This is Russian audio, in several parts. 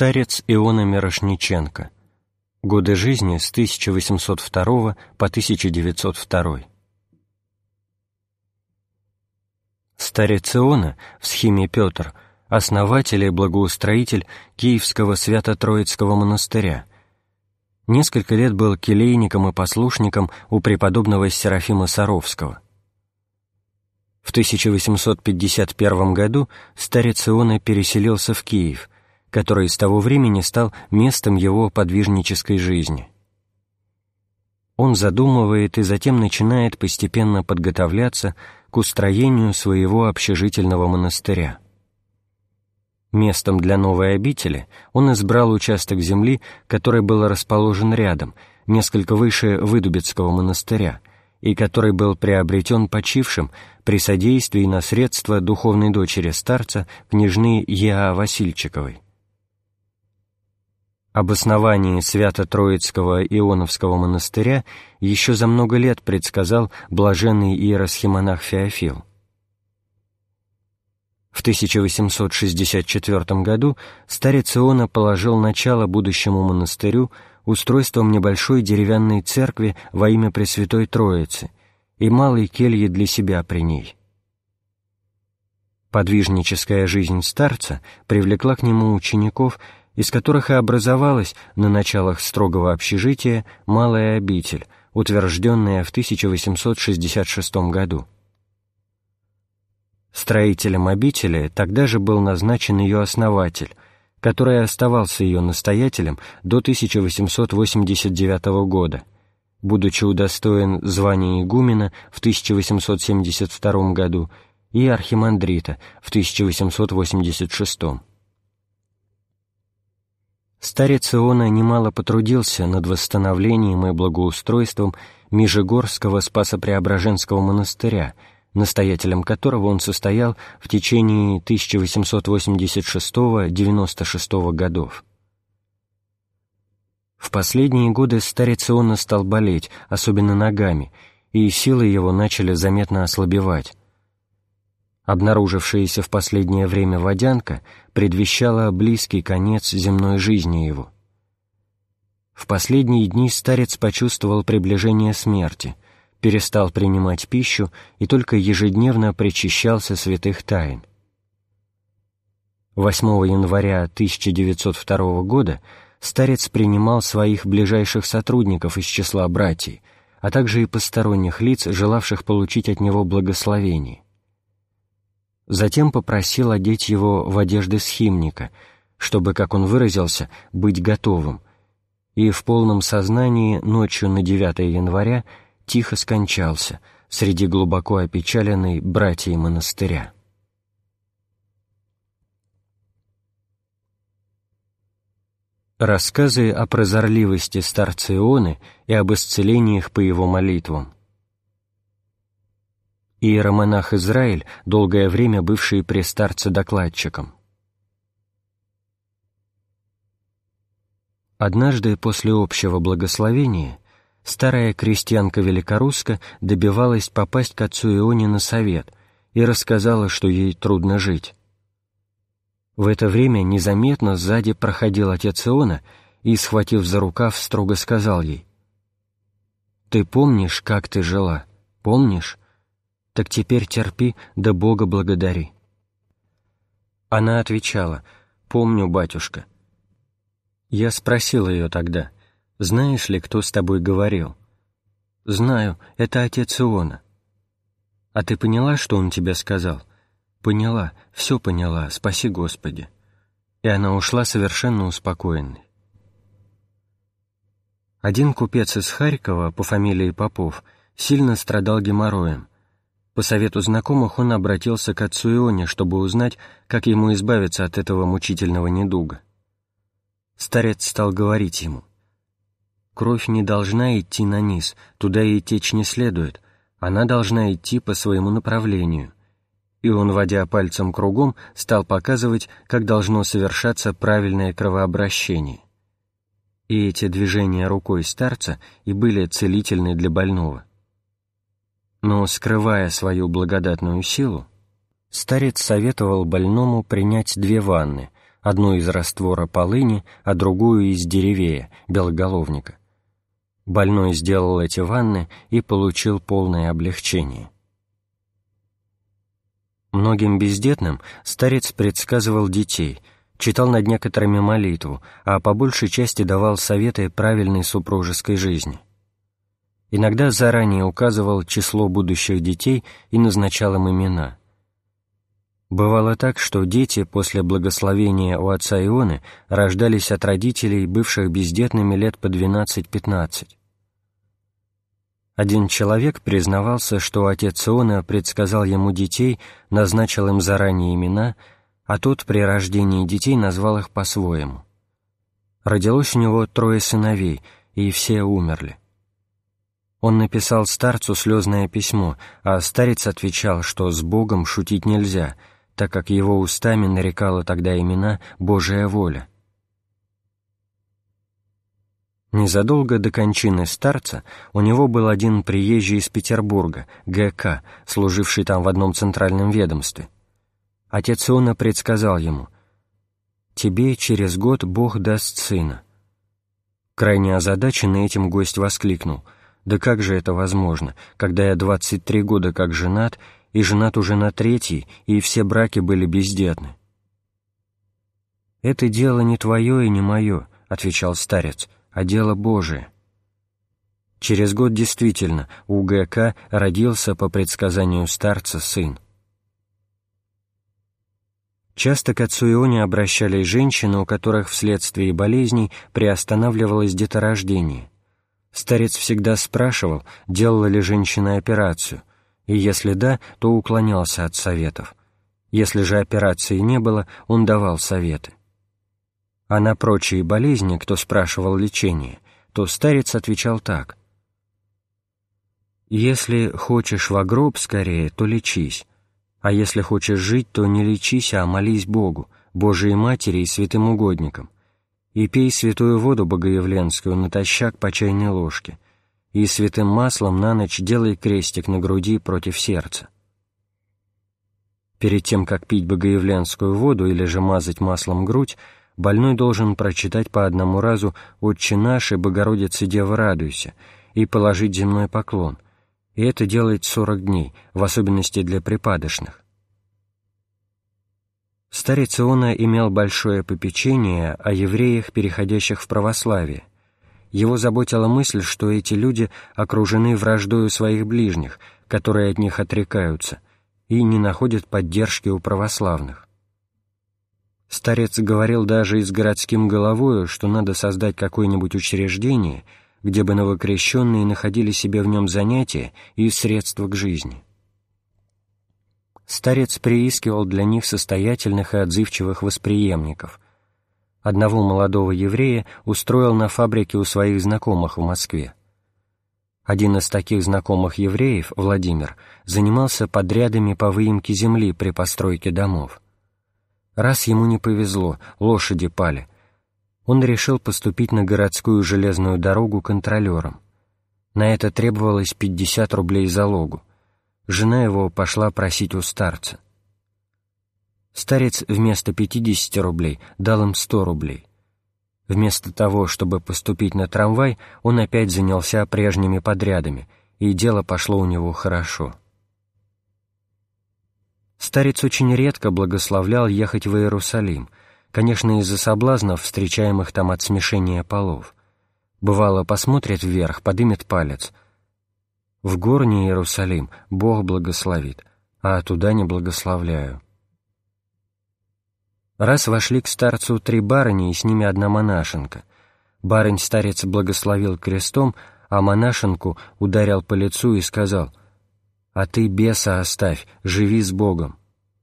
Старец Иона Мирошниченко. Годы жизни с 1802 по 1902. Старец Иона в схиме Петр, основатель и благоустроитель Киевского Свято-Троицкого монастыря. Несколько лет был келейником и послушником у преподобного Серафима Саровского. В 1851 году старец Иона переселился в Киев, который с того времени стал местом его подвижнической жизни. Он задумывает и затем начинает постепенно подготовляться к устроению своего общежительного монастыря. Местом для новой обители он избрал участок земли, который был расположен рядом, несколько выше Выдубицкого монастыря, и который был приобретен почившим при содействии на средства духовной дочери старца, княжны Е.А. Васильчиковой. Об основании Свято-Троицкого Ионовского монастыря еще за много лет предсказал блаженный иеросхимонах Феофил. В 1864 году старец Иона положил начало будущему монастырю устройством небольшой деревянной церкви во имя Пресвятой Троицы и малой кельи для себя при ней. Подвижническая жизнь старца привлекла к нему учеников, из которых и образовалась на началах строгого общежития малая обитель, утвержденная в 1866 году. Строителем обители тогда же был назначен ее основатель, который оставался ее настоятелем до 1889 года, будучи удостоен звания игумена в 1872 году и архимандрита в 1886. Старец Иона немало потрудился над восстановлением и благоустройством Межигорского Спасо-Преображенского монастыря, настоятелем которого он состоял в течение 1886-96 годов. В последние годы старец Иона стал болеть, особенно ногами, и силы его начали заметно ослабевать. Обнаружившаяся в последнее время водянка предвещала близкий конец земной жизни его. В последние дни старец почувствовал приближение смерти, перестал принимать пищу и только ежедневно причащался святых тайн. 8 января 1902 года старец принимал своих ближайших сотрудников из числа братьев, а также и посторонних лиц, желавших получить от него благословение. Затем попросил одеть его в одежды схимника, чтобы, как он выразился, быть готовым, и в полном сознании ночью на 9 января тихо скончался среди глубоко опечаленной братьей монастыря. Рассказы о прозорливости старца Ионы и об исцелениях по его молитвам. Иеромонах Израиль, долгое время бывший при старце докладчиком. Однажды после общего благословения старая крестьянка великорусска добивалась попасть к отцу Ионе на совет и рассказала, что ей трудно жить. В это время незаметно сзади проходил отец Иона и, схватив за рукав, строго сказал ей: «Ты помнишь, как ты жила? Помнишь? Так теперь терпи, да Бога благодари». Она отвечала: «Помню, батюшка». Я спросил ее тогда: «Знаешь ли, кто с тобой говорил?» «Знаю, это отец Иона». «А ты поняла, что он тебе сказал?» «Поняла, все поняла, спаси Господи». И она ушла совершенно успокоенной. Один купец из Харькова по фамилии Попов сильно страдал геморроем. По совету знакомых он обратился к отцу Ионе, чтобы узнать, как ему избавиться от этого мучительного недуга. Старец стал говорить ему: «Кровь не должна идти на низ, туда и течь не следует, она должна идти по своему направлению». И он, водя пальцем кругом, стал показывать, как должно совершаться правильное кровообращение. И эти движения рукой старца и были целительны для больного. Но, скрывая свою благодатную силу, старец советовал больному принять 2 ванны, одну из раствора полыни, а другую из деревея, белоголовника. Больной сделал эти ванны и получил полное облегчение. Многим бездетным старец предсказывал детей, читал над некоторыми молитву, а по большей части давал советы правильной супружеской жизни. Иногда заранее указывал число будущих детей и назначал им имена. Бывало так, что дети после благословения у отца Ионы рождались от родителей, бывших бездетными лет по 12-15. Один человек признавался, что отец Иона предсказал ему детей, назначил им заранее имена, а тот при рождении детей назвал их по-своему. Родилось у него 3 сыновей, и все умерли. Он написал старцу слезное письмо, а старец отвечал, что с Богом шутить нельзя, так как его устами нарекала тогда имена «Божия воля». Незадолго до кончины старца у него был один приезжий из Петербурга, Г.К., служивший там в одном центральном ведомстве. Отец Иона предсказал ему: «Тебе через год Бог даст сына». Крайне озадаченный этим гость воскликнул: «Да как же это возможно, когда я 23 года как женат, и женат уже на 3-й, и все браки были бездетны?» «Это дело не твое и не мое», — отвечал старец, — «а дело Божие». Через год действительно у Г.К. родился по предсказанию старца сын. Часто к отцу Ионе обращались женщины, у которых вследствие болезней приостанавливалось деторождение. Старец всегда спрашивал, делала ли женщина операцию, и если да, то уклонялся от советов. Если же операции не было, он давал советы. А на прочие болезни, кто спрашивал лечение, то старец отвечал так: «Если хочешь во гроб скорее, то лечись, а если хочешь жить, то не лечись, а молись Богу, Божией Матери и святым угодникам, и пей святую воду богоявленскую натощак по чайной ложке, и святым маслом на ночь делай крестик на груди против сердца». Перед тем, как пить богоявленскую воду или же мазать маслом грудь, больной должен прочитать по одному разу «Отче наш» и «Богородице Дева радуйся» и положить земной поклон, и это делает 40 дней, в особенности для припадочных. Старец Иона имел большое попечение о евреях, переходящих в православие. Его заботила мысль, что эти люди окружены враждою своих ближних, которые от них отрекаются, и не находят поддержки у православных. Старец говорил даже и с городским головою, что надо создать какое-нибудь учреждение, где бы новокрещенные находили себе в нем занятия и средства к жизни. Старец приискивал для них состоятельных и отзывчивых восприемников. Одного молодого еврея устроил на фабрике у своих знакомых в Москве. Один из таких знакомых евреев, Владимир, занимался подрядами по выемке земли при постройке домов. Раз ему не повезло, лошади пали. Он решил поступить на городскую железную дорогу контролером. На это требовалось 50 рублей залогу. Жена его пошла просить у старца. Старец вместо 50 рублей дал им 100 рублей. Вместо того, чтобы поступить на трамвай, он опять занялся прежними подрядами, и дело пошло у него хорошо. Старец очень редко благословлял ехать в Иерусалим, конечно, из-за соблазнов, встречаемых там от смешения полов. Бывало, посмотрит вверх, подымет палец. «В горний Иерусалим Бог благословит, а туда не благословляю». Раз вошли к старцу 3 барыни и с ними одна монашенка. Барынь старец благословил крестом, а монашенку ударил по лицу и сказал: «А ты беса оставь, живи с Богом».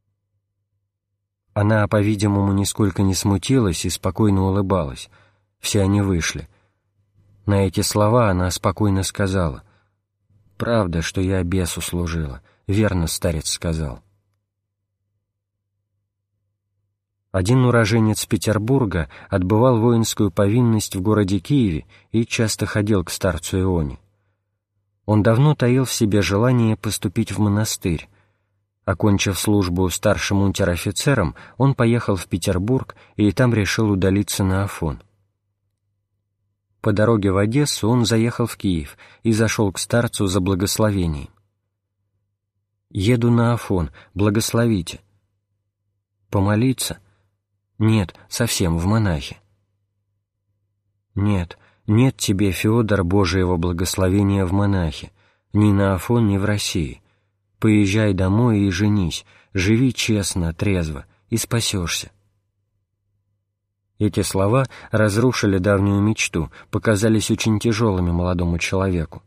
Она, по-видимому, нисколько не смутилась и спокойно улыбалась. Все они вышли. На эти слова она спокойно сказала: «Правда, что я бесу служила, верно старец сказал». Один уроженец Петербурга отбывал воинскую повинность в городе Киеве и часто ходил к старцу Ионе. Он давно таил в себе желание поступить в монастырь. Окончив службу старшим унтер-офицером, он поехал в Петербург и там решил удалиться на Афон. По дороге в Одессу он заехал в Киев и зашел к старцу за благословением. «Еду на Афон, благословите». «Помолиться?» «Нет, совсем в монахи». «Нет, нет тебе, Феодор, Божиего благословения в монахи, ни на Афон, ни в России. Поезжай домой и женись, живи честно, трезво, и спасешься». Эти слова разрушили давнюю мечту, показались очень тяжелыми молодому человеку.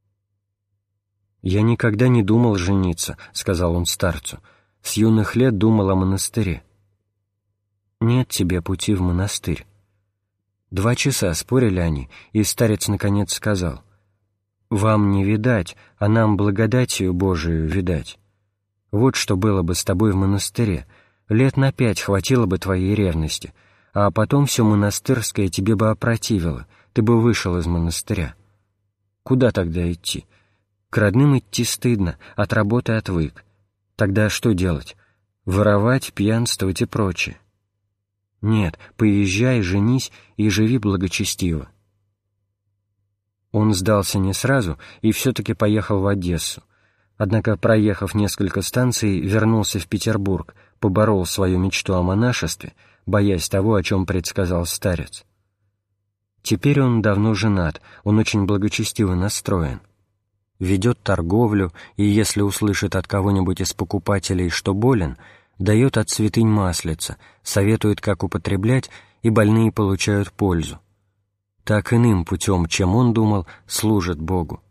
«Я никогда не думал жениться», — сказал он старцу. «С юных лет думал о монастыре». «Нет тебе пути в монастырь». 2 часа спорили они, и старец наконец сказал: «Вам не видать, а нам благодатью Божию видать. Вот что было бы с тобой в монастыре, лет на 5 хватило бы твоей ревности, а потом все монастырское тебе бы опротивило, ты бы вышел из монастыря. Куда тогда идти? К родным идти стыдно, от работы отвык. Тогда что делать? Воровать, пьянствовать и прочее. Нет, поезжай, женись и живи благочестиво». Он сдался не сразу и все-таки поехал в Одессу. Однако, проехав несколько станций, вернулся в Петербург, поборол свою мечту о монашестве, боясь того, о чем предсказал старец. Теперь он давно женат, он очень благочестиво настроен. Ведет торговлю, и если услышит от кого-нибудь из покупателей, что болен, дает от святынь маслица, советует, как употреблять, и больные получают пользу. Так иным путем, чем он думал, служит Богу.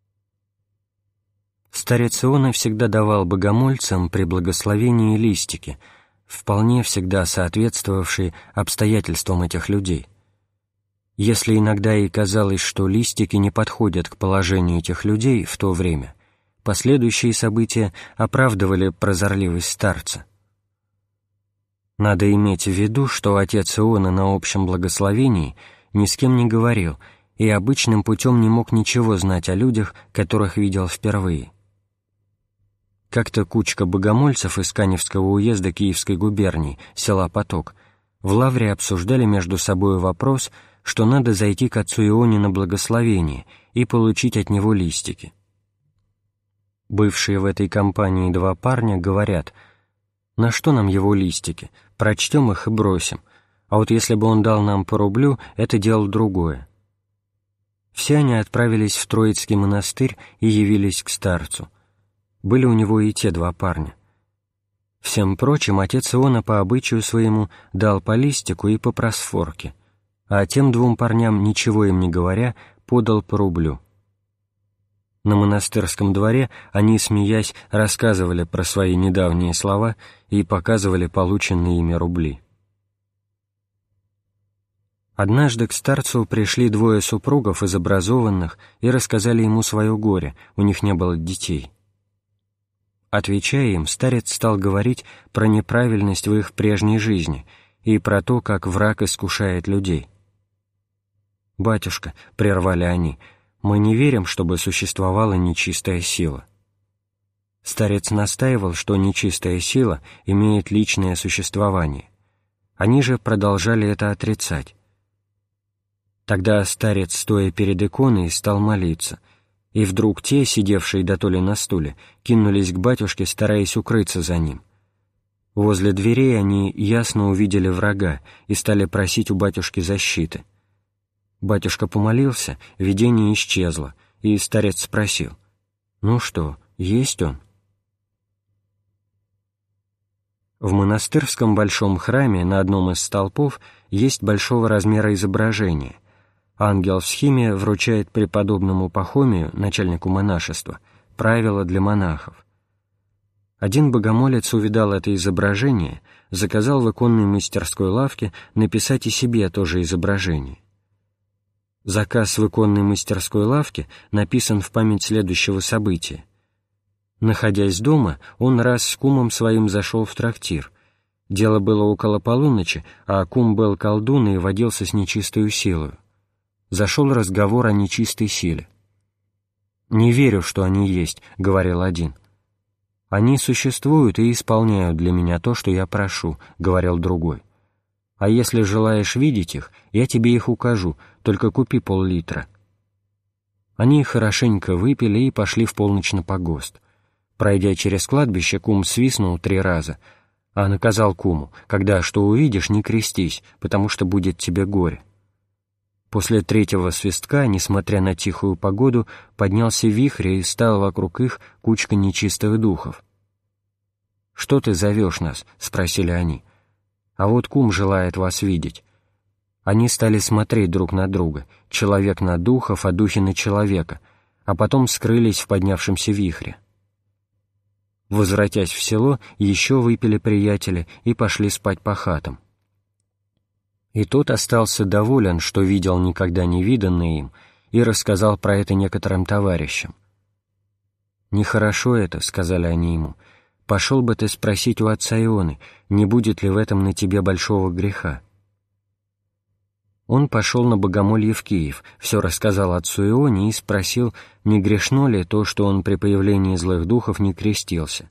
Старец Иона всегда давал богомольцам при благословении листики, вполне всегда соответствовавшие обстоятельствам этих людей. Если иногда и казалось, что листики не подходят к положению этих людей в то время, последующие события оправдывали прозорливость старца. Надо иметь в виду, что отец Иона на общем благословении ни с кем не говорил и обычным путем не мог ничего знать о людях, которых видел впервые. Как-то кучка богомольцев из Каневского уезда Киевской губернии, села Поток, в лавре обсуждали между собой вопрос, что надо зайти к отцу Ионе на благословение и получить от него листики. Бывшие в этой компании 2 парня говорят: «На что нам его листики? Прочтем их и бросим. А вот если бы он дал нам по рублю, это дело другое». Все они отправились в Троицкий монастырь и явились к старцу. Были у него и те 2 парня. Всем прочим отец Иона по обычаю своему дал по листику и по просфорке, а тем 2 парням, ничего им не говоря, подал по рублю. На монастырском дворе они, смеясь, рассказывали про свои недавние слова и показывали полученные ими рубли. Однажды к старцу пришли 2 супругов из образованных и рассказали ему свое горе, у них не было детей. Отвечая им, старец стал говорить про неправильность в их прежней жизни и про то, как враг искушает людей. «Батюшка», — прервали они, — «мы не верим, чтобы существовала нечистая сила». Старец настаивал, что нечистая сила имеет личное существование. Они же продолжали это отрицать. Тогда старец, стоя перед иконой, стал молиться, и вдруг те, сидевшие дотоле на стуле, кинулись к батюшке, стараясь укрыться за ним. Возле дверей они ясно увидели врага и стали просить у батюшки защиты. Батюшка помолился, видение исчезло, и старец спросил: «Ну что, есть он?» В монастырском большом храме на одном из столпов есть большого размера изображение. Ангел в схиме вручает преподобному Пахомию, начальнику монашества, правила для монахов. Один богомолец увидал это изображение, заказал в иконной мастерской лавке написать и себе то же изображение. Заказ в иконной мастерской лавке написан в память следующего события. Находясь дома, он раз с кумом своим зашел в трактир. Дело было около полуночи, а кум был колдун и водился с нечистою силою. Зашел разговор о нечистой силе. «Не верю, что они есть», — говорил один. «Они существуют и исполняют для меня то, что я прошу», — говорил другой. «А если желаешь видеть их, я тебе их укажу, только купи пол-литра». Они хорошенько выпили и пошли в полночь на погост. Пройдя через кладбище, кум свистнул 3 раза, а наказал куму: «Когда что увидишь, не крестись, потому что будет тебе горе». После 3-го свистка, несмотря на тихую погоду, поднялся вихрь и стала вокруг их кучка нечистых духов. «Что ты зовешь нас?» — спросили они. «А вот кум желает вас видеть». Они стали смотреть друг на друга, человек на духов, а духи на человека, а потом скрылись в поднявшемся вихре. Возвратясь в село, еще выпили приятели и пошли спать по хатам. И тот остался доволен, что видел никогда не виданное им, и рассказал про это некоторым товарищам. «Нехорошо это», — сказали они ему, — «пошел бы ты спросить у отца Ионы, не будет ли в этом на тебе большого греха». Он пошел на богомолье в Киев, все рассказал отцу Ионе и спросил, не грешно ли то, что он при появлении злых духов не крестился.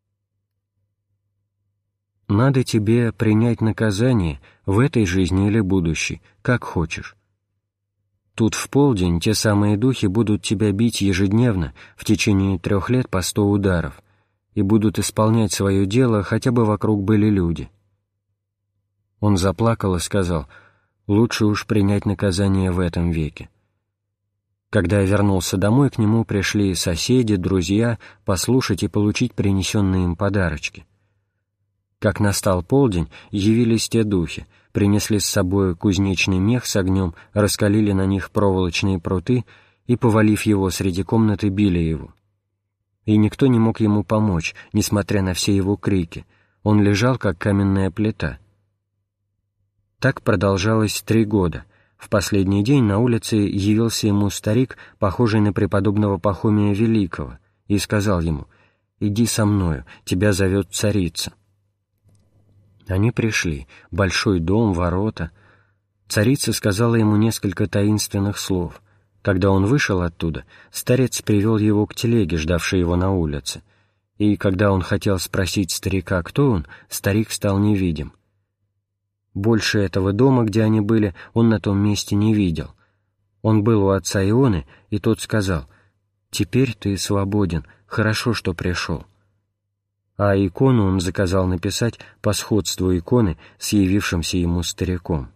«Надо тебе принять наказание в этой жизни или будущей, как хочешь. Тут в полдень те самые духи будут тебя бить ежедневно в течение 3 лет по 100 ударов и будут исполнять свое дело, хотя бы вокруг были люди». Он заплакал и сказал: «Лучше уж принять наказание в этом веке». Когда я вернулся домой, к нему пришли соседи, друзья послушать и получить принесенные им подарочки. Как настал полдень, явились те духи, принесли с собой кузнечный мех с огнем, раскалили на них проволочные пруты и, повалив его среди комнаты, били его. И никто не мог ему помочь, несмотря на все его крики. Он лежал, как каменная плита. Так продолжалось 3 года. В последний день на улице явился ему старик, похожий на преподобного Пахомия Великого, и сказал ему: «Иди со мною, тебя зовет царица». Они пришли. Большой дом, ворота. Царица сказала ему несколько таинственных слов. Когда он вышел оттуда, старец привел его к телеге, ждавшей его на улице. И когда он хотел спросить старика, кто он, старик стал невидим. Больше этого дома, где они были, он на том месте не видел. Он был у отца Ионы, и тот сказал: «Теперь ты свободен, хорошо, что пришел». А икону он заказал написать по сходству иконы с явившимся ему стариком.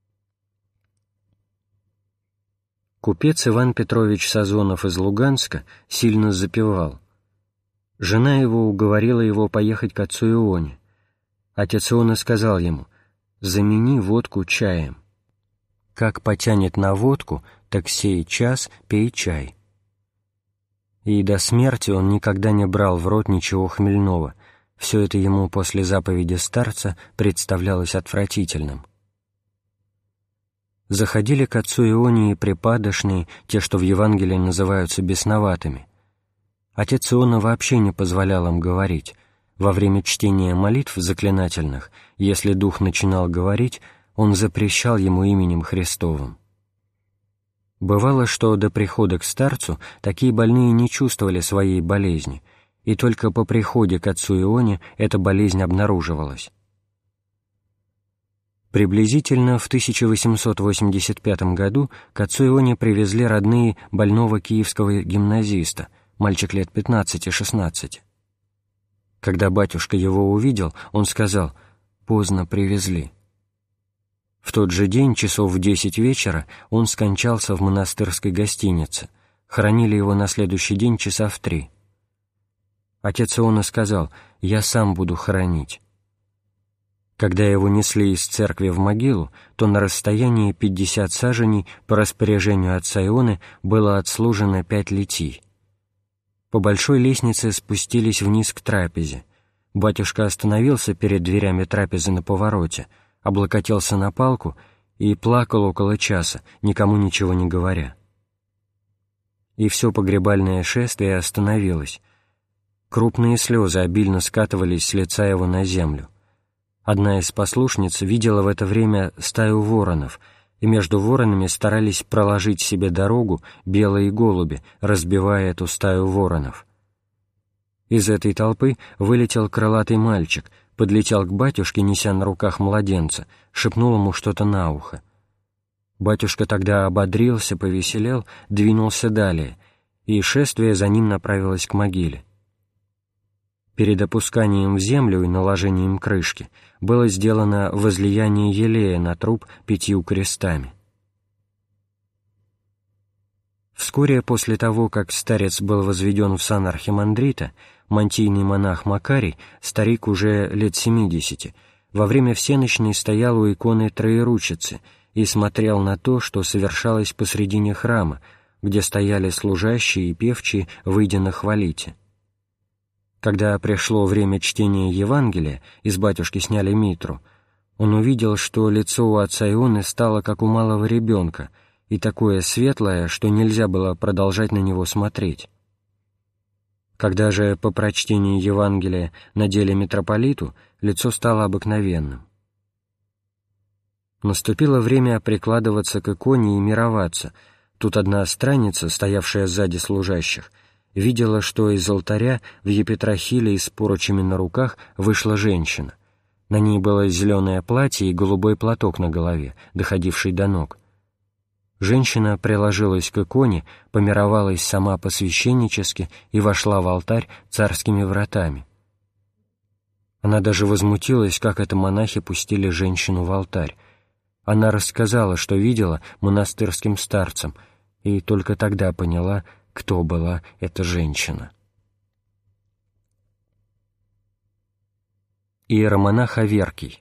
Купец Иван Петрович Сазонов из Луганска сильно запивал. Жена его уговорила его поехать к отцу Ионе. Отец Иона сказал ему: «Замени водку чаем. Как потянет на водку, так сей час пей чай». И до смерти он никогда не брал в рот ничего хмельного. Все это ему после заповеди старца представлялось отвратительным. Заходили к отцу Ионе и припадочные, те, что в Евангелии называются бесноватыми. Отец Иона вообще не позволял им говорить. Во время чтения молитв заклинательных, если дух начинал говорить, он запрещал ему именем Христовым. Бывало, что до прихода к старцу такие больные не чувствовали своей болезни, и только по приходе к отцу Ионе эта болезнь обнаруживалась. Приблизительно в 1885 году к отцу Ионе привезли родные больного киевского гимназиста, мальчик лет 15-16. Когда батюшка его увидел, он сказал: «Поздно привезли». В тот же день, часов в 10 вечера, он скончался в монастырской гостинице. Хоронили его на следующий день часа в 3. Отец Иона сказал: «Я сам буду хоронить». Когда его несли из церкви в могилу, то на расстоянии 50 саженей по распоряжению отца Ионы было отслужено 5 литий. По большой лестнице спустились вниз к трапезе. Батюшка остановился перед дверями трапезы на повороте, облокотился на палку и плакал около часа, никому ничего не говоря. И все погребальное шествие остановилось. Крупные слезы обильно скатывались с лица его на землю. Одна из послушниц видела в это время стаю воронов, и между воронами старались проложить себе дорогу белые голуби, разбивая эту стаю воронов. Из этой толпы вылетел крылатый мальчик, подлетел к батюшке, неся на руках младенца, шепнул ему что-то на ухо. Батюшка тогда ободрился, повеселел, двинулся далее, и шествие за ним направилось к могиле. Перед опусканием в землю и наложением крышки было сделано возлияние елея на труп 5 крестами. Вскоре после того, как старец был возведен в сан архимандрита, мантийный монах Макарий, старик уже лет 70, во время всенощной стоял у иконы Троеручицы и смотрел на то, что совершалось посредине храма, где стояли служащие и певчие, выйдя на хвалите. Когда пришло время чтения Евангелия, и с батюшки сняли митру, он увидел, что лицо у отца Ионы стало как у малого ребенка, и такое светлое, что нельзя было продолжать на него смотреть. Когда же по прочтении Евангелия надели митрополиту, лицо стало обыкновенным. Наступило время прикладываться к иконе и мироваться. Тут одна странница, стоявшая сзади служащих, видела, что из алтаря в епитрахиле с поручами на руках вышла женщина. На ней было зеленое платье и голубой платок на голове, доходивший до ног. Женщина приложилась к иконе, помировалась сама посвященнически и вошла в алтарь царскими вратами. Она даже возмутилась, как это монахи пустили женщину в алтарь. Она рассказала, что видела монастырским старцам, и только тогда поняла, кто была эта женщина. Иеромонах Аверкий.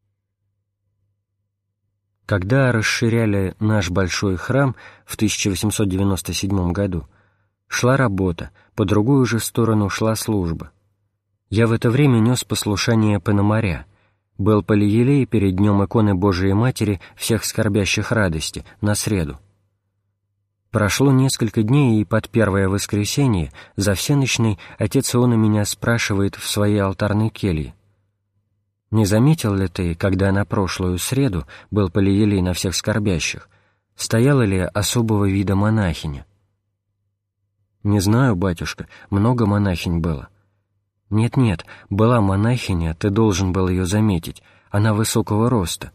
Когда расширяли наш большой храм в 1897 году, шла работа, по другую же сторону шла служба. Я в это время нес послушание Пономаря, был полиелей перед днем иконы Божией Матери всех скорбящих радости на среду. Прошло несколько дней, и под первое воскресенье за всенощной отец Иона меня спрашивает в своей алтарной келье: «Не заметил ли ты, когда на прошлую среду был полиелей на всех скорбящих, стояла ли особого вида монахиня?» «Не знаю, батюшка, много монахинь было». «Нет-нет, была монахиня, ты должен был ее заметить, она высокого роста».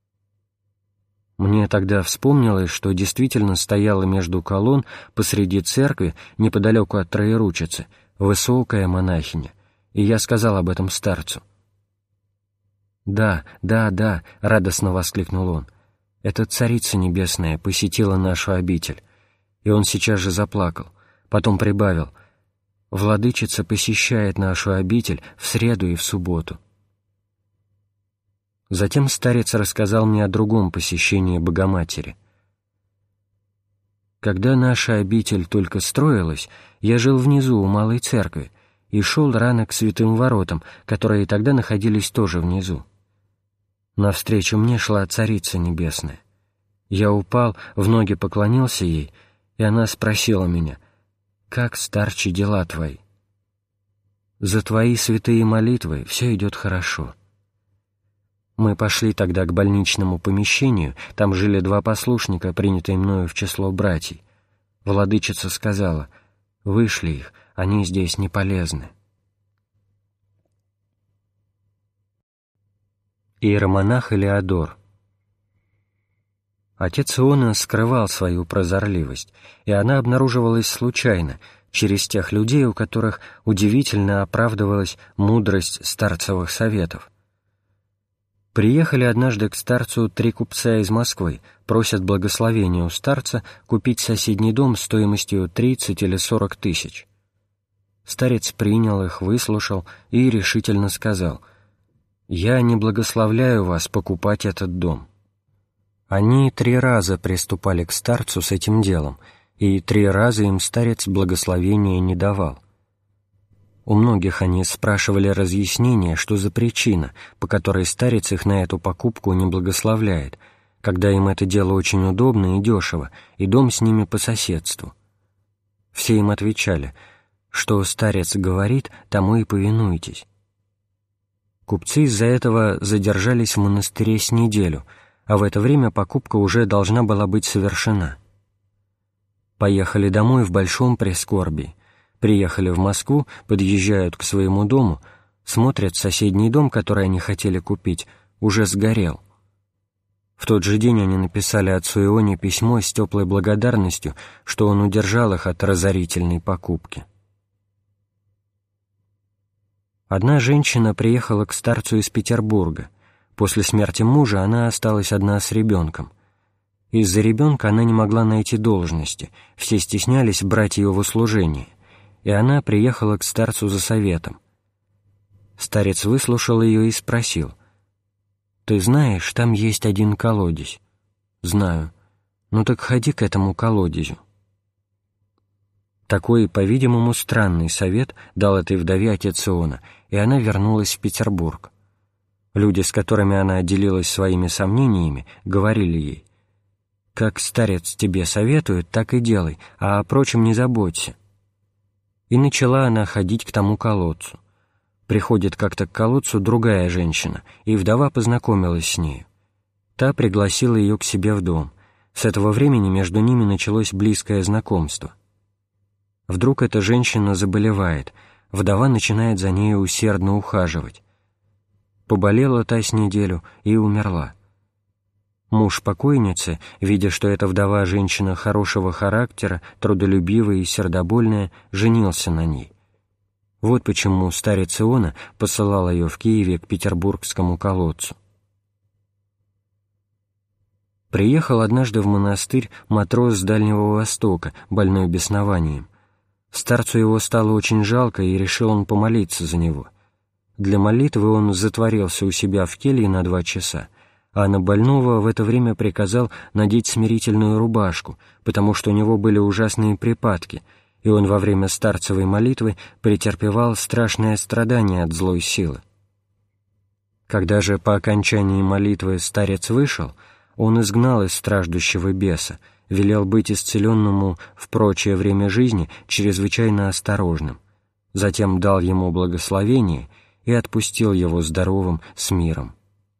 Мне тогда вспомнилось, что действительно стояла между колонн посреди церкви, неподалеку от Троеручицы, высокая монахиня, и я сказал об этом старцу. «Да, да, да», — радостно воскликнул он, — «эта Царица Небесная посетила нашу обитель». И он сейчас же заплакал, потом прибавил: «Владычица посещает нашу обитель в среду и в субботу». Затем старец рассказал мне о другом посещении Богоматери. «Когда наша обитель только строилась, я жил внизу у Малой Церкви и шел рано к святым воротам, которые тогда находились тоже внизу. Навстречу мне шла Царица Небесная. Я упал, в ноги поклонился ей, и она спросила меня: «Как, старче, дела твои?» «За твои святые молитвы все идет хорошо». Мы пошли тогда к больничному помещению, там жили 2 послушника, принятые мною в число братьев. Владычица сказала: «Вышли их, они здесь не полезны». Иеромонах Элеодор. Отец Иона скрывал свою прозорливость, и она обнаруживалась случайно, через тех людей, у которых удивительно оправдывалась мудрость старцевых советов. Приехали однажды к старцу 3 купца из Москвы, просят благословения у старца купить соседний дом стоимостью 30 или 40 тысяч. Старец принял их, выслушал и решительно сказал: «Я не благословляю вас покупать этот дом». Они 3 раза приступали к старцу с этим делом, и 3 раза им старец благословения не давал. У многих они спрашивали разъяснение, что за причина, по которой старец их на эту покупку не благословляет, когда им это дело очень удобно и дешево, и дом с ними по соседству. Все им отвечали: что старец говорит, тому и повинуйтесь. Купцы из-за этого задержались в монастыре с неделю, а в это время покупка уже должна была быть совершена. Поехали домой в большом прискорбии. Приехали в Москву, подъезжают к своему дому, смотрят, соседний дом, который они хотели купить, уже сгорел. В тот же день они написали отцу Ионе письмо с теплой благодарностью, что он удержал их от разорительной покупки. Одна женщина приехала к старцу из Петербурга. После смерти мужа она осталась одна с ребенком. Из-за ребенка она не могла найти должности, все стеснялись брать ее в услужение, и она приехала к старцу за советом. Старец выслушал ее и спросил: «Ты знаешь, там есть один колодезь?» «Знаю». «Ну так ходи к этому колодезю». Такой, по-видимому, странный совет дал этой вдове отец Иона, и она вернулась в Петербург. Люди, с которыми она делилась своими сомнениями, говорили ей: «Как старец тебе советует, так и делай, а о прочем не заботься». И начала она ходить к тому колодцу. Приходит как-то к колодцу другая женщина, и вдова познакомилась с нею. Та пригласила ее к себе в дом. С этого времени между ними началось близкое знакомство. Вдруг эта женщина заболевает, вдова начинает за нею усердно ухаживать. Поболела та с неделю и умерла. Муж покойницы, видя, что эта вдова женщина хорошего характера, трудолюбивая и сердобольная, женился на ней. Вот почему старец Иона посылал ее в Киеве к петербургскому колодцу. Приехал однажды в монастырь матрос с Дальнего Востока, больной беснованием. Старцу его стало очень жалко, и решил он помолиться за него. Для молитвы он затворился у себя в келье на 2 часа, а на больного в это время приказал надеть смирительную рубашку, потому что у него были ужасные припадки, и он во время старцевой молитвы претерпевал страшное страдание от злой силы. Когда же по окончании молитвы старец вышел, он изгнал из страждущего беса, велел быть исцеленному в прочее время жизни чрезвычайно осторожным, затем дал ему благословение и отпустил его здоровым с миром.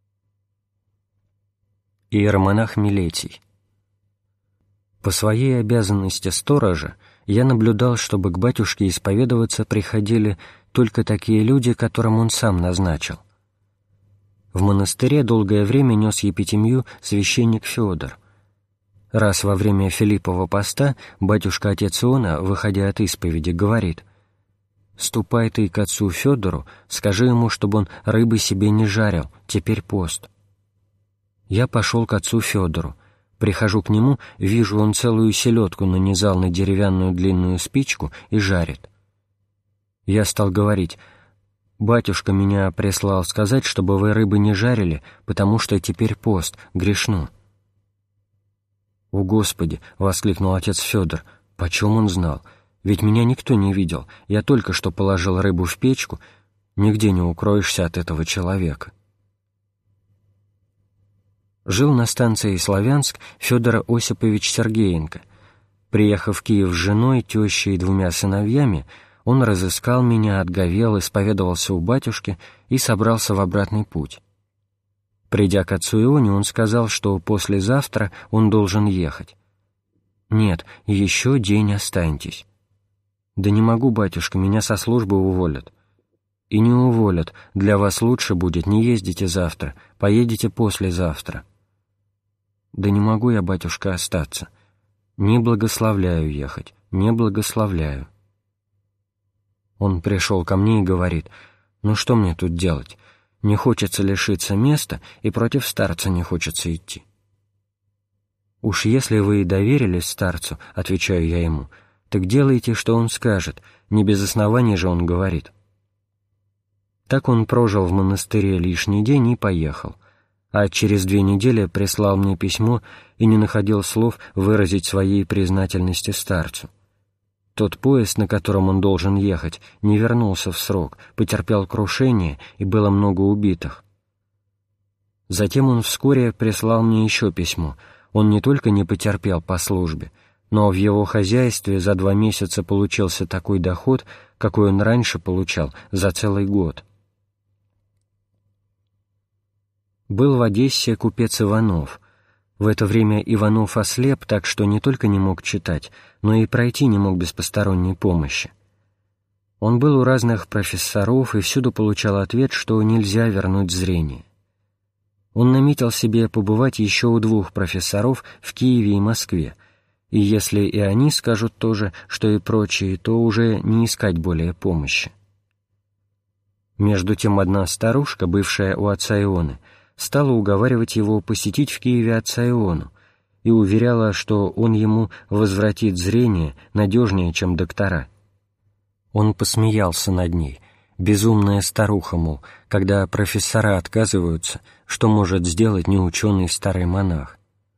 Иеромонах Милетий. По своей обязанности сторожа я наблюдал, чтобы к батюшке исповедоваться приходили только такие люди, которым он сам назначил. В монастыре долгое время нес епитемью священник Федор. Раз во время Филиппова поста батюшка отец Иона, выходя от исповеди, говорит: «Ступай ты к отцу Федору, скажи ему, чтобы он рыбы себе не жарил, теперь пост». Я пошел к отцу Федору. Прихожу к нему, вижу, он целую селедку нанизал на деревянную длинную спичку и жарит. Я стал говорить: «Батюшка меня прислал сказать, чтобы вы рыбы не жарили, потому что теперь пост, грешно». «О, Господи!» — воскликнул отец Федор. «Почем он знал? Ведь меня никто не видел. Я только что положил рыбу в печку. Нигде не укроешься от этого человека». Жил на станции Славянск Федор Осипович Сергеенко. Приехав в Киев с женой, тещей и 2 сыновьями, он разыскал меня, отговел, исповедовался у батюшки и собрался в обратный путь. Придя к отцу Ионе, он сказал, что послезавтра он должен ехать. «Нет, еще день останьтесь». «Да не могу, батюшка, меня со службы уволят». «И не уволят, для вас лучше будет, не ездите завтра, поедете послезавтра». «Да не могу я, батюшка, остаться. Не благословляю ехать, не благословляю». Он пришел ко мне и говорит: «Ну что мне тут делать? Не хочется лишиться места, и против старца не хочется идти». «Уж если вы и доверились старцу, — отвечаю я ему, — так делайте, что он скажет, не без оснований же он говорит». Так он прожил в монастыре лишний день и поехал, а через 2 недели прислал мне письмо и не находил слов выразить своей признательности старцу. Тот поезд, на котором он должен ехать, не вернулся в срок, потерпел крушение, и было много убитых. Затем он вскоре прислал мне еще письмо. Он не только не потерпел по службе, но в его хозяйстве за 2 месяца получился такой доход, какой он раньше получал за целый год. Был в Одессе купец Иванов. В это время Иванов ослеп так, что не только не мог читать, но и пройти не мог без посторонней помощи. Он был у разных профессоров и всюду получал ответ, что нельзя вернуть зрение. Он наметил себе побывать еще у 2 профессоров в Киеве и Москве, и если и они скажут то же, что и прочие, то уже не искать более помощи. Между тем одна старушка, бывшая у отца Ионы, стала уговаривать его посетить в Киеве отца Иону и уверяла, что он ему возвратит зрение надежнее, чем доктора. Он посмеялся над ней. Безумная старуха, мол, когда профессора отказываются, что может сделать неученый старый монах?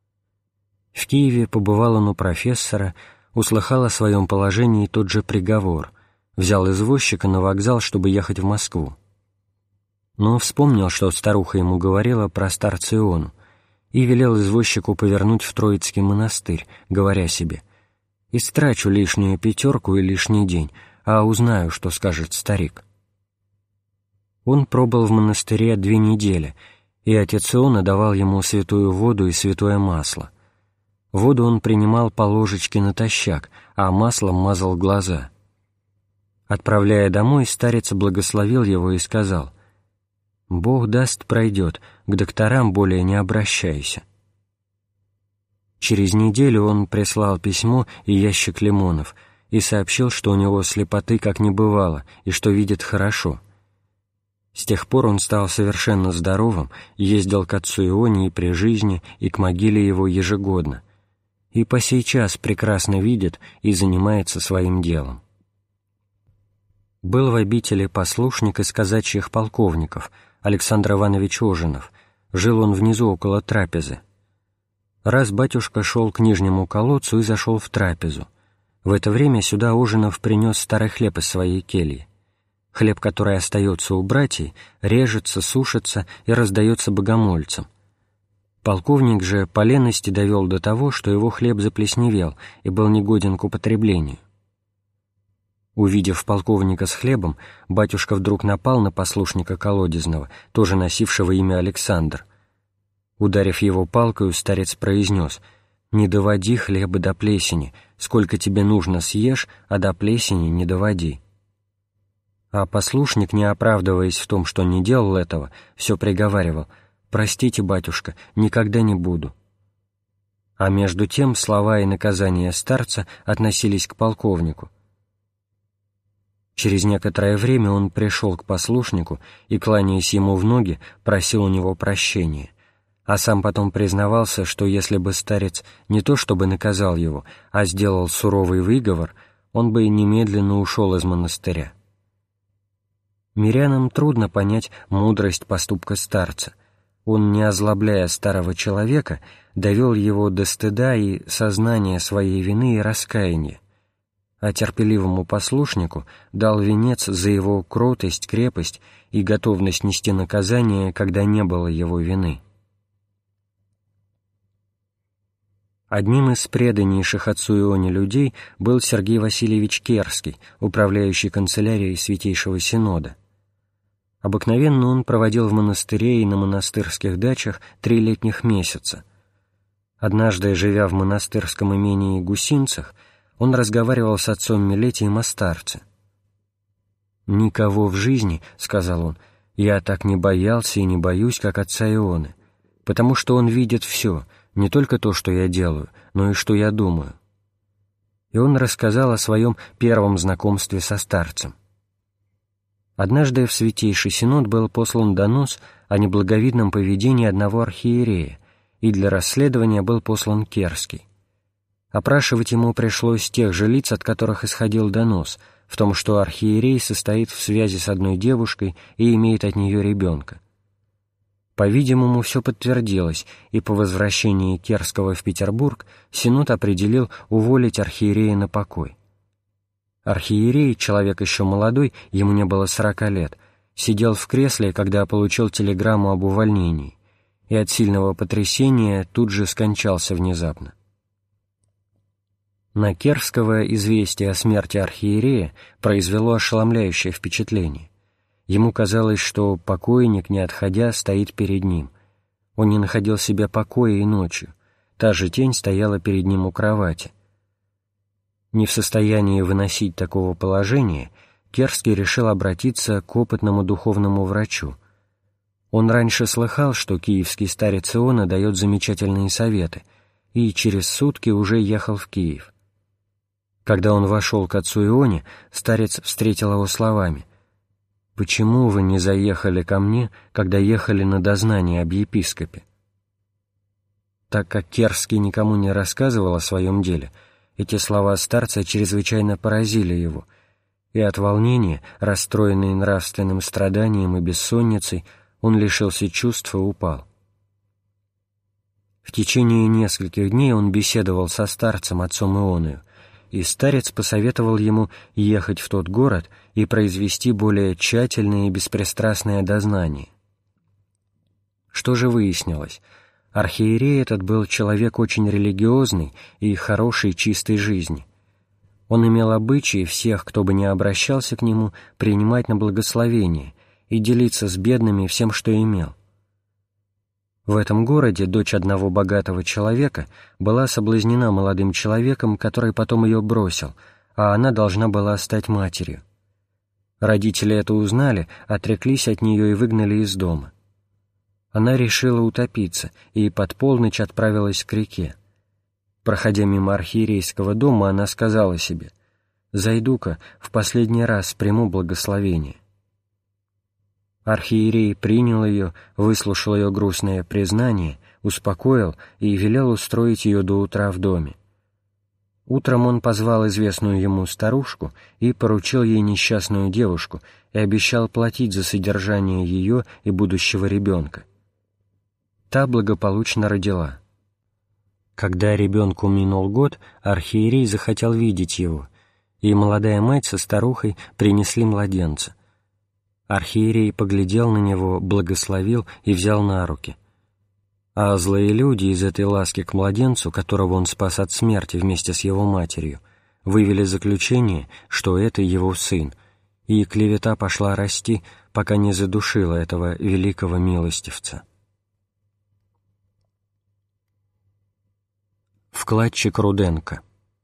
В Киеве побывал он у профессора, услыхал о своем положении тот же приговор, взял извозчика на вокзал, чтобы ехать в Москву. Но вспомнил, что старуха ему говорила про старца Иону, и велел извозчику повернуть в Троицкий монастырь, говоря себе: «Истрачу лишнюю 5 и лишний день, а узнаю, что скажет старик». Он пробыл в монастыре 2 недели, и отец Иона давал ему святую воду и святое масло. Воду он принимал по ложечке натощак, а маслом мазал глаза. Отправляя домой, старец благословил его и сказал: «Бог даст, пройдет, к докторам более не обращайся». Через неделю он прислал письмо и ящик лимонов и сообщил, что у него слепоты как не бывало и что видит хорошо. С тех пор он стал совершенно здоровым, ездил к отцу Ионе и при жизни, и к могиле его ежегодно, и по сей час прекрасно видит и занимается своим делом. Был в обители послушник из казачьих полковников, Александр Иванович Ожинов, жил он внизу около трапезы. Раз батюшка шел к нижнему колодцу и зашел в трапезу. В это время сюда Ожинов принес старый хлеб из своей кельи. Хлеб, который остается у братьев, режется, сушится и раздается богомольцам. Полковник же по лености довел до того, что его хлеб заплесневел и был негоден к употреблению. Увидев полковника с хлебом, батюшка вдруг напал на послушника колодезного, тоже носившего имя Александр. Ударив его палкою, старец произнес: «Не доводи хлеба до плесени, сколько тебе нужно съешь, а до плесени не доводи». А послушник, не оправдываясь в том, что не делал этого, все приговаривал: «Простите, батюшка, никогда не буду». А между тем слова и наказания старца относились к полковнику. Через некоторое время он пришел к послушнику и, кланяясь ему в ноги, просил у него прощения, а сам потом признавался, что если бы старец не то чтобы наказал его, а сделал суровый выговор, он бы немедленно ушел из монастыря. Мирянам трудно понять мудрость поступка старца. Он, не озлобляя старого человека, довел его до стыда и сознания своей вины и раскаяния, а терпеливому послушнику дал венец за его кротость, крепость и готовность нести наказание, когда не было его вины. Одним из преданнейших отцу Ионе людей был Сергей Васильевич Керский, управляющий канцелярией Святейшего Синода. Обыкновенно он проводил в монастыре и на монастырских дачах 3 летних месяца. Однажды, живя в монастырском имении Гусинцах, он разговаривал с отцом Милетием о старце. «Никого в жизни, — сказал он, — я так не боялся и не боюсь, как отца Ионы, потому что он видит все, не только то, что я делаю, но и что я думаю». И он рассказал о своем первом знакомстве со старцем. Однажды в Святейший Синод был послан донос о неблаговидном поведении одного архиерея, и для расследования был послан Керский. Опрашивать ему пришлось тех же лиц, от которых исходил донос, в том, что архиерей состоит в связи с одной девушкой и имеет от нее ребенка. По-видимому, все подтвердилось, и по возвращении Керского в Петербург Синод определил уволить архиерея на покой. Архиерей, человек еще молодой, ему не было 40 лет, сидел в кресле, когда получил телеграмму об увольнении, и от сильного потрясения тут же скончался внезапно. На Керского известие о смерти архиерея произвело ошеломляющее впечатление. Ему казалось, что покойник, не отходя, стоит перед ним. Он не находил себе покоя и ночью. Та же тень стояла перед ним у кровати. Не в состоянии выносить такого положения, Керский решил обратиться к опытному духовному врачу. Он раньше слыхал, что киевский старец Иона дает замечательные советы, и через сутки уже ехал в Киев. Когда он вошел к отцу Ионе, старец встретил его словами: «Почему вы не заехали ко мне, когда ехали на дознание об епископе?» Так как Керский никому не рассказывал о своем деле, эти слова старца чрезвычайно поразили его, и от волнения, расстроенный нравственным страданием и бессонницей, он лишился чувств и упал. В течение нескольких дней он беседовал со старцем, отцом Ионою, и старец посоветовал ему ехать в тот город и произвести более тщательное и беспристрастное дознание. Что же выяснилось? Архиерей этот был человек очень религиозный и хорошей чистой жизни. Он имел обычаи всех, кто бы ни обращался к нему, принимать на благословение и делиться с бедными всем, что имел. В этом городе дочь одного богатого человека была соблазнена молодым человеком, который потом ее бросил, а она должна была стать матерью. Родители это узнали, отреклись от нее и выгнали из дома. Она решила утопиться и под полночь отправилась к реке. Проходя мимо архиерейского дома, она сказала себе: «Зайду-ка, в последний раз приму благословение». Архиерей принял ее, выслушал ее грустное признание, успокоил и велел устроить ее до утра в доме. Утром он позвал известную ему старушку и поручил ей несчастную девушку и обещал платить за содержание ее и будущего ребенка. Та благополучно родила. Когда ребенку минул год, архиерей захотел видеть его, и молодая мать со старухой принесли младенца. Архиерей поглядел на него, благословил и взял на руки. А злые люди из этой ласки к младенцу, которого он спас от смерти вместе с его матерью, вывели заключение, что это его сын, и клевета пошла расти, пока не задушила этого великого милостивца. Вкладчик Руденко.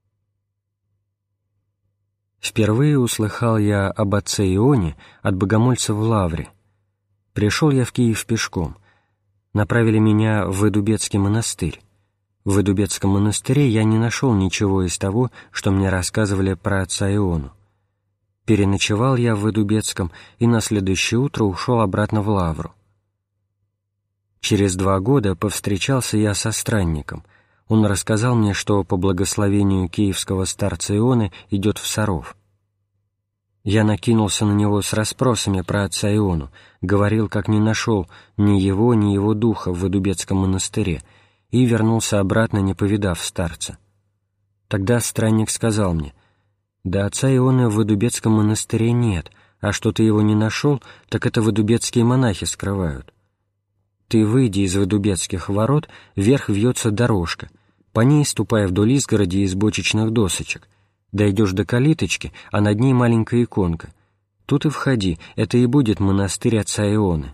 Впервые услыхал я об отце Ионе от богомольца в Лавре. Пришел я в Киев пешком. Направили меня в Выдубецкий монастырь. В Выдубецком монастыре я не нашел ничего из того, что мне рассказывали про отца Иону. Переночевал я в Выдубецком и на следующее утро ушел обратно в Лавру. Через 2 года повстречался я со странником. Он рассказал мне, что по благословению киевского старца Ионы идет в Саров. Я накинулся на него с расспросами про отца Иону, говорил, как не нашел ни его духа в Выдубецком монастыре, и вернулся обратно, не повидав старца. Тогда странник сказал мне: «Да отца Ионы в Выдубецком монастыре нет, а что ты его не нашел, так это выдубецкие монахи скрывают. Ты выйди из Выдубецких ворот, вверх вьется дорожка, по ней ступай вдоль изгороди из бочечных досочек, дойдешь до калиточки, а над ней маленькая иконка. Тут и входи, это и будет монастырь отца Ионы».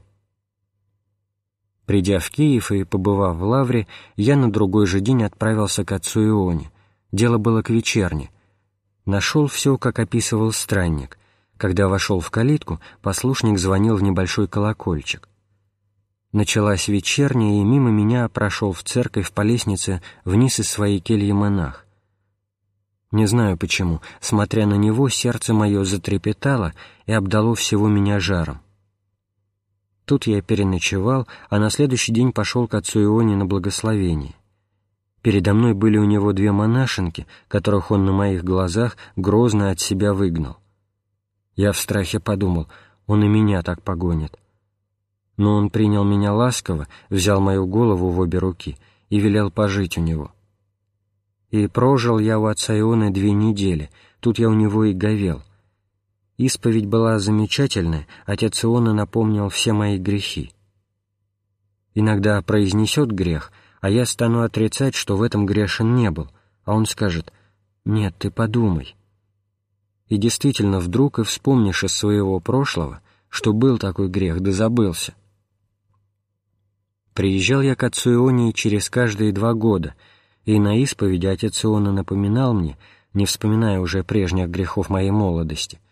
Придя в Киев и побывав в Лавре, я на другой же день отправился к отцу Ионе. Дело было к вечерне. Нашел все, как описывал странник. Когда вошел в калитку, послушник звонил в небольшой колокольчик. Началась вечерня, и мимо меня прошел в церковь по лестнице вниз из своей кельи монах. Не знаю почему, смотря на него, сердце мое затрепетало и обдало всего меня жаром. Тут я переночевал, а на следующий день пошел к отцу Ионе на благословение. Передо мной были у него 2 монашенки, которых он на моих глазах грозно от себя выгнал. Я в страхе подумал: он и меня так погонит. Но он принял меня ласково, взял мою голову в обе руки и велел пожить у него. И прожил я у отца Ионы 2 недели, тут я у него и говел. Исповедь была замечательная, отец Иона напомнил все мои грехи. Иногда произнесет грех, а я стану отрицать, что в этом грешен не был, а он скажет: «Нет, ты подумай». И действительно, вдруг и вспомнишь из своего прошлого, что был такой грех, да забылся. Приезжал я к отцу Ионе через каждые 2 года, и на исповеди отец Иона напоминал мне, не вспоминая уже прежних грехов моей молодости,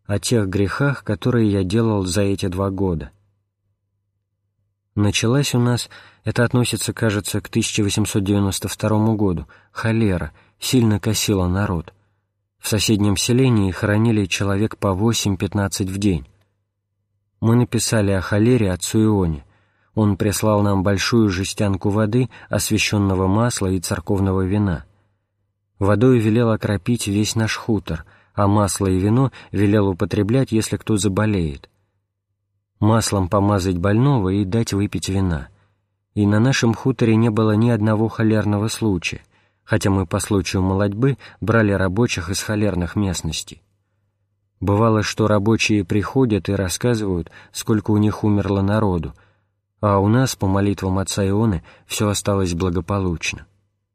о тех грехах, которые я делал за эти 2 года. Началась у нас, это относится, кажется, к 1892 году, холера, сильно косила народ. В соседнем селении хоронили человек по 8-15 в день. Мы написали о холере отцу Ионе. Он прислал нам большую жестянку воды, освященного масла и церковного вина. Водой велел окропить весь наш хутор, а масло и вино велел употреблять, если кто заболеет. Маслом помазать больного и дать выпить вина. И на нашем хуторе не было ни одного холерного случая, хотя мы по случаю молотьбы брали рабочих из холерных местностей. Бывало, что рабочие приходят и рассказывают, сколько у них умерло народу, а у нас, по молитвам отца Ионы, все осталось благополучно.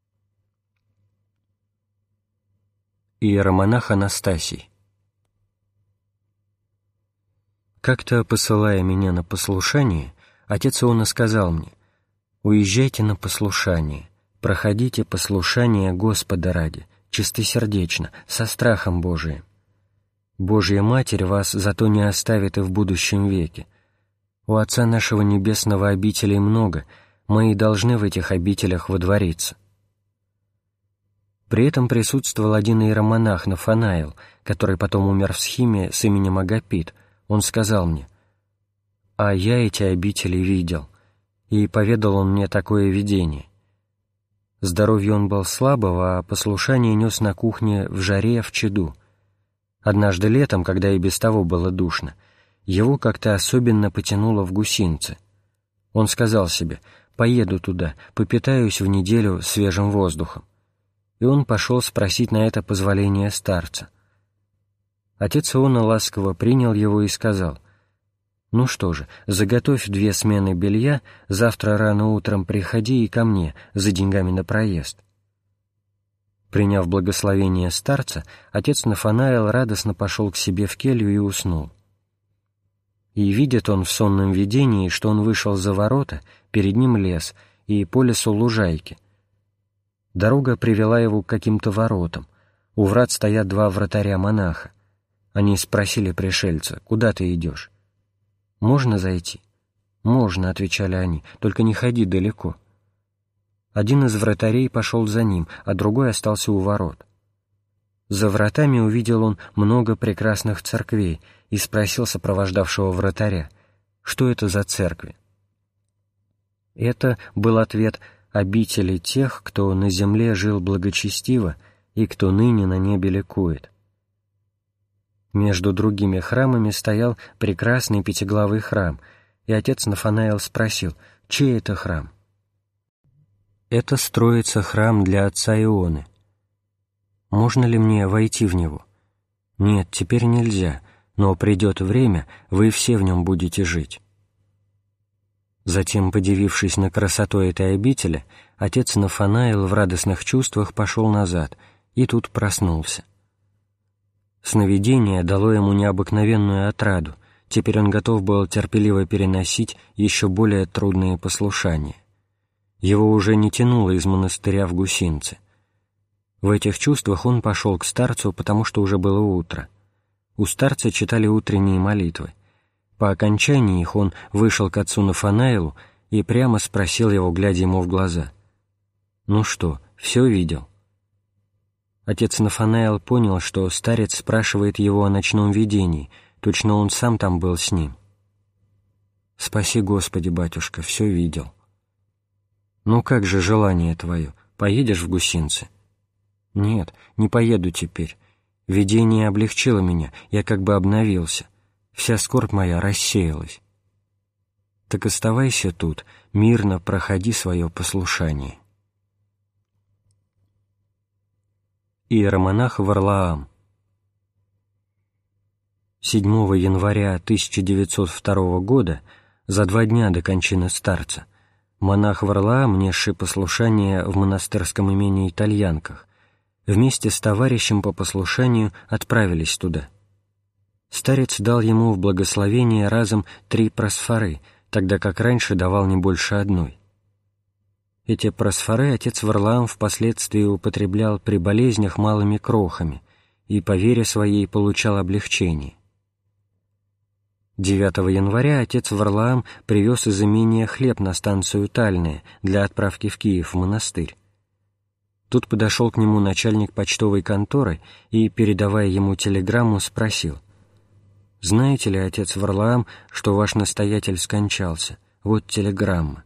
Иеромонах Анастасий. Как-то, посылая меня на послушание, отец Иона сказал мне: «Уезжайте на послушание, проходите послушание Господа ради, чистосердечно, со страхом Божиим. Божья Матерь вас зато не оставит и в будущем веке. У Отца нашего Небесного обителей много, мы и должны в этих обителях водвориться». При этом присутствовал один иеромонах Нафанаил, который потом умер в схиме с именем Агапит. Он сказал мне: «А я эти обители видел», и поведал он мне такое видение. Здоровье он был слабого, а послушание нес на кухне в жаре, в чаду. Однажды летом, когда и без того было душно, его как-то особенно потянуло в гусинцы. Он сказал себе: «Поеду туда, попитаюсь в неделю свежим воздухом». И он пошел спросить на это позволение старца. Отец Иона ласково принял его и сказал: «Ну что же, заготовь 2 смены белья, завтра рано утром приходи и ко мне за деньгами на проезд». Приняв благословение старца, отец Нафанаил радостно пошел к себе в келью и уснул. И видит он в сонном видении, что он вышел за ворота, перед ним лес, и по лесу лужайки. Дорога привела его к каким-то воротам. У врат стоят 2 вратаря-монаха. Они спросили пришельца: «Куда ты идешь?» «Можно зайти?» «Можно», — отвечали они, — «только не ходи далеко». Один из вратарей пошел за ним, а другой остался у ворот. За вратами увидел он много прекрасных церквей и спросил сопровождавшего вратаря: «Что это за церкви?» Это был ответ: «Обители тех, кто на земле жил благочестиво и кто ныне на небе ликует». Между другими храмами стоял прекрасный 5-главый храм, и отец Нафанаил спросил: «Чей это храм?» «Это строится храм для отца Ионы». «Можно ли мне войти в него?» «Нет, теперь нельзя, но придет время, вы все в нем будете жить». Затем, подивившись на красоту этой обители, отец Нафанаил в радостных чувствах пошел назад и тут проснулся. Сновидение дало ему необыкновенную отраду, теперь он готов был терпеливо переносить еще более трудные послушания. Его уже не тянуло из монастыря в гусинцы. В этих чувствах он пошел к старцу, потому что уже было утро. У старца читали утренние молитвы. По окончании их он вышел к отцу Нафанаилу и прямо спросил его, глядя ему в глаза: «Ну что, все видел?» Отец Нафанаил понял, что старец спрашивает его о ночном видении, точно он сам там был с ним. «Спаси Господи, батюшка, все видел». «Ну как же желание твое? Поедешь в гусинцы?» «Нет, не поеду теперь. Видение облегчило меня, я как бы обновился. Вся скорбь моя рассеялась». «Так оставайся тут, мирно проходи свое послушание». Иеромонах Варлаам. 7 января 1902 года, за 2 дня до кончины старца, монах Варлаам, несший послушание в монастырском имении Итальянках, вместе с товарищем по послушанию отправились туда. Старец дал ему в благословение разом 3 просфоры, тогда как раньше давал не больше 1. Эти просфоры отец Варлаам впоследствии употреблял при болезнях малыми крохами и по вере своей получал облегчение. 9 января отец Варлаам привез из имения хлеб на станцию Тальная для отправки в Киев в монастырь. Тут подошел к нему начальник почтовой конторы и, передавая ему телеграмму, спросил: «Знаете ли, отец Варлаам, что ваш настоятель скончался? Вот телеграмма».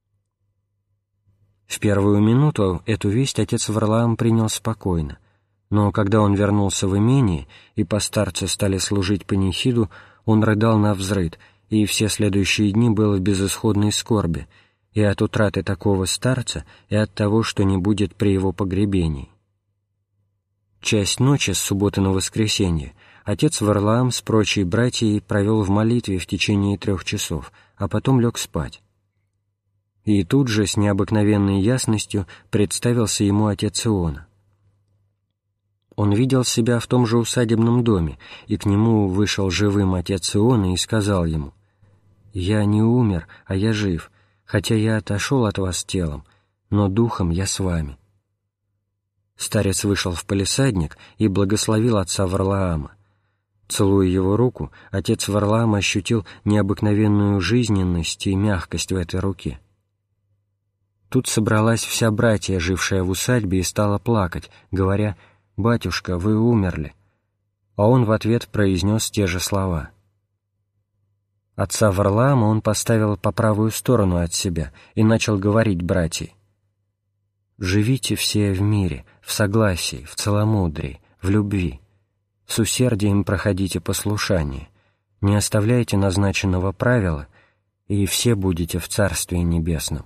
В первую минуту эту весть отец Варлаам принял спокойно, но когда он вернулся в имение и постарцы стали служить панихиду, он рыдал навзрыд, и все следующие дни был в безысходной скорби, и от утраты такого старца, и от того, что не будет при его погребении. Часть ночи с субботы на воскресенье отец Варлаам с прочей братьей провел в молитве в течение 3 часов, а потом лег спать. И тут же с необыкновенной ясностью представился ему отец Иона. Он видел себя в том же усадебном доме, и к нему вышел живым отец Иона и сказал ему: «Я не умер, а я жив, хотя я отошел от вас телом, но духом я с вами». Старец вышел в палисадник и благословил отца Варлаама. Целуя его руку, отец Варлаам ощутил необыкновенную жизненность и мягкость в этой руке. Тут собралась вся братья, жившая в усадьбе, и стала плакать, говоря: «Батюшка, вы умерли». А он в ответ произнес те же слова. Отца Варлаама он поставил по правую сторону от себя и начал говорить братьям: «Живите все в мире, в согласии, в целомудрии, в любви. С усердием проходите послушание, не оставляйте назначенного правила, и все будете в Царстве Небесном».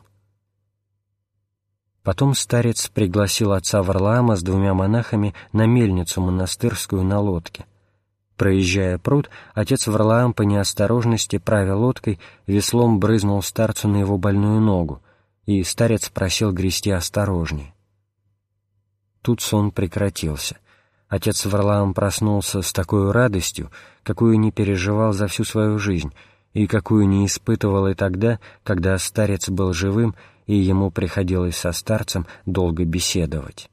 Потом старец пригласил отца Варлаама с 2 монахами на мельницу монастырскую на лодке. Проезжая пруд, отец Варлаам по неосторожности, правя лодкой, веслом брызнул старцу на его больную ногу, и старец просил грести осторожнее. Тут сон прекратился. Отец Варлаам проснулся с такой радостью, какую не переживал за всю свою жизнь, и какую не испытывал и тогда, когда старец был живым, и ему приходилось со старцем долго беседовать.